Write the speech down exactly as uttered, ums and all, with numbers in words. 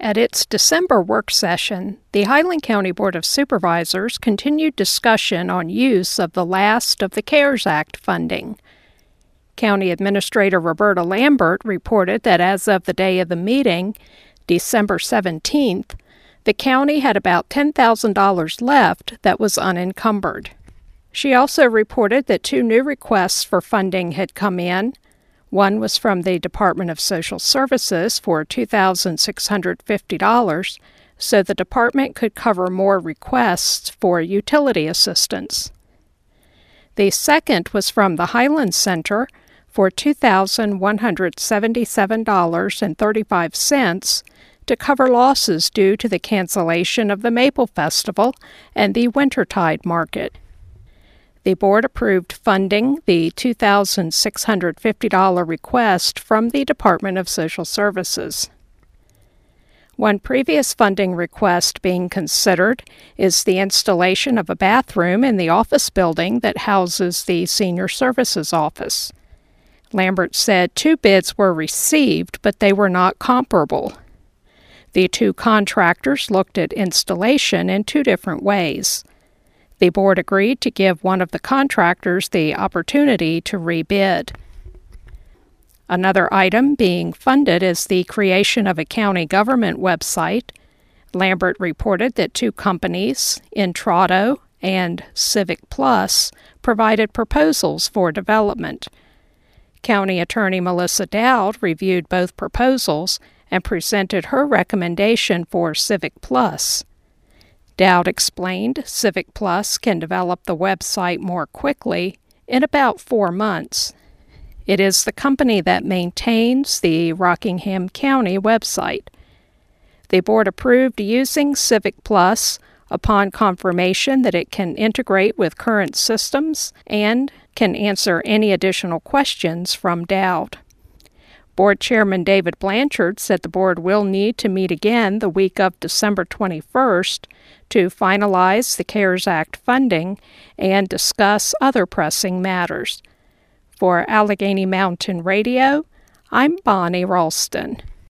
At its December work session, the Highland County Board of Supervisors continued discussion on use of the last of the CARES Act funding. County Administrator Roberta Lambert reported that as of the day of the meeting, December seventeenth, the county had about ten thousand dollars left that was unencumbered. She also reported that two new requests for funding had come in. One was from the Department of Social Services for two thousand six hundred fifty dollars, so the department could cover more requests for utility assistance. The second was from the Highland Center for two thousand one hundred seventy-seven dollars and thirty-five cents to cover losses due to the cancellation of the Maple Festival and the Wintertide Market. The board approved funding the two thousand six hundred fifty dollars request from the Department of Social Services. One previous funding request being considered is the installation of a bathroom in the office building that houses the Senior Services Office. Lambert said two bids were received, but they were not comparable. The two contractors looked at installation in two different ways. The board agreed to give one of the contractors the opportunity to rebid. Another item being funded is the creation of a county government website. Lambert reported that two companies, Intrado and Civic Plus, provided proposals for development. County Attorney Melissa Dowd reviewed both proposals and presented her recommendation for Civic Plus. Dowd explained Civic Plus can develop the website more quickly in about four months. It is the company that maintains the Rockingham County website. The board approved using Civic Plus upon confirmation that it can integrate with current systems and can answer any additional questions from Dowd. Board Chairman David Blanchard said the board will need to meet again the week of December twenty-first to finalize the CARES Act funding and discuss other pressing matters. For Allegheny Mountain Radio, I'm Bonnie Ralston.